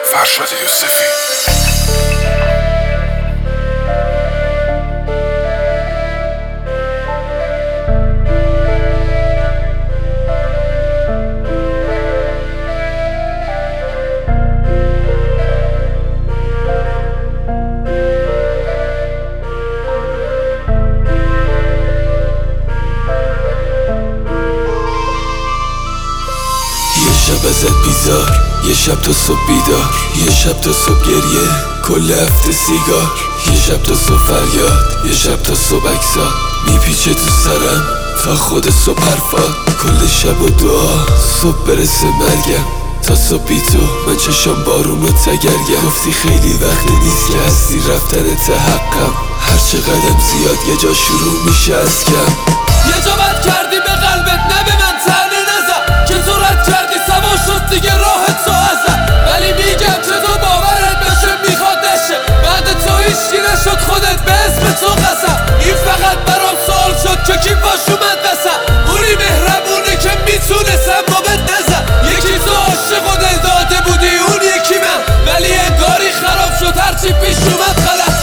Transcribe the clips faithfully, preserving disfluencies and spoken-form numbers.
فرشاد یوسفی. شب ازت بیزار، یه شب تا صبح بیدار، یه شب تا صبح گریه، کل هفته سیگار، یه شب تا صبح فریاد، یه شب تا صبح اکسا میپیچه تو سرم تا خود صبح حرفات. کل شب و دعا صبح برسه مرگم، تا صبح بی تو من چشم بارون و تگرگم. گفتی خیلی وقت نیست که هستی رفتنت حقم، هرچه قدم زیاد یه جا شروع میشه از کم. یه جا بد کردی به قلبت، نه به من طعنه نزن که تو رد کردی سوا شد دیگه راحت تو ازم. ولی میگم که تو باورت بشه میخواد نشه، بعد تو هیچکی نشد خودت به اسم تو قسم. این فقط برام سوال شد که کی باش اومد وسط، اونی مهربونه که میتونستم با بد نزن. یکی تو عاشق و دل داده بودی، اون یکی من، ولی انگاری خراب شد هرچی پیش اومد غلط.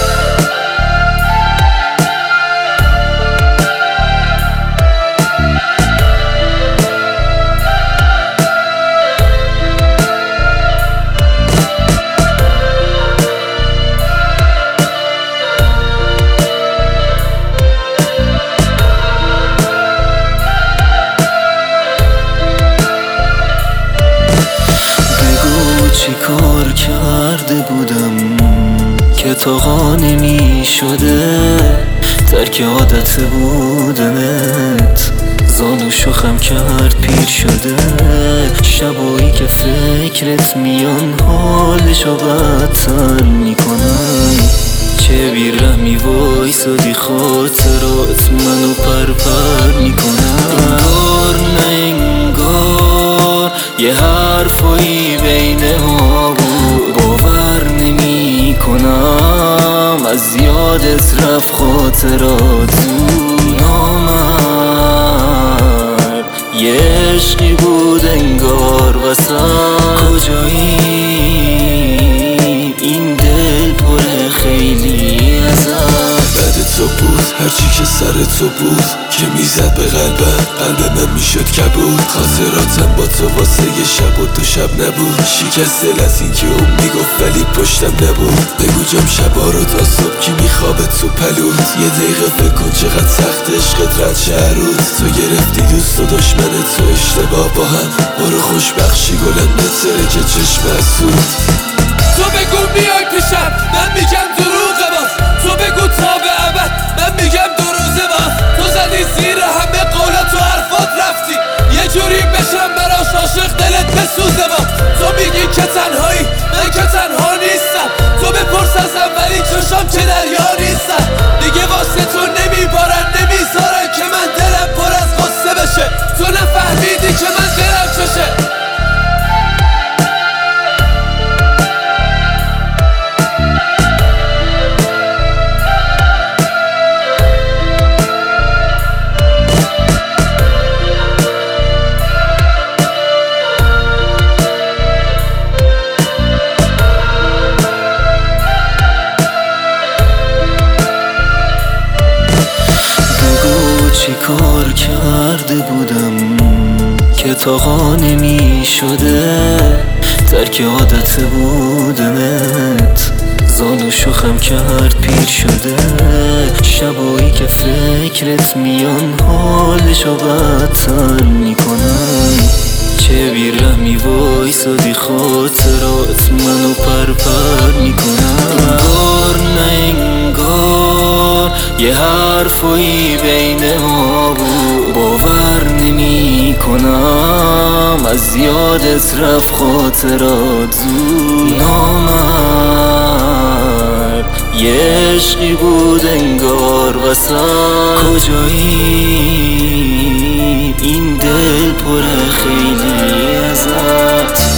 چی کار کرده بودم که طاقا نمی شده، ترک عادت بودنت زانو شخم کرد پیر شده. شبایی که فکرت میان حالشو بدتر میکنم، چه بیرحمی وایسادی خاطرات منو پرپر میکنم. انگار نه انگار یه حرفایی بین ما بود، باور نمی کنم از یادت رفت خاطرات. نامرد یه عشقی بود انگار وسط، کجایی این دل پر خیلی ازم. بعد تو بود هرچی که سر تو بود که میزد به قلبم، قلب من میشد کبود. خاطراتم با تو واسه یه شب و دو شب نبود، شکست دل از این که اون میگفت ولی پشتم نبود. بگو جام شبا رو تا صبح کی میخوابه تو پلوت، یه دقیقه فکر کن چقدر سخت عشقت رد شهروت. تو گرفتی دوست و دشمن تو اشتباه با هم، برو خوشبخشی گلم نتره که چشم حسود. تو بگو میای پیشم، من میگم دروغه باز. تو بگو تا به ابد، من میگم دو روزه باز. تو زدی زیر همه قولات و حرفات رفتی، یه جوری بشم براش عاشق دلت بسوزه باز. تو میگی که تنهایی، من که تنها نیستم. تو بپرس ازم ولی چشام که دریا نیستم. دیگه واسه تو نمیبارن نمیذارن که من دلم پر از غصه بشه. تو نفهمیدی که من دلم چشه. چی کار کرده بودم که طاقا نمی شده، ترک عادت بودنت زانو شخم کرد پیر شده. شبایی که فکرت میان حالشو بدتر میکنم، چه بیرحمی وایسادی خاطرات منو پرپر میکنم. انگار نه انگار یه حرفایی بین ما بود، باور نمی کنم از یادت رفت خاطرات. نامرد یه عشقی بود انگار وسط، کجایی این دل پر خیلی ازت.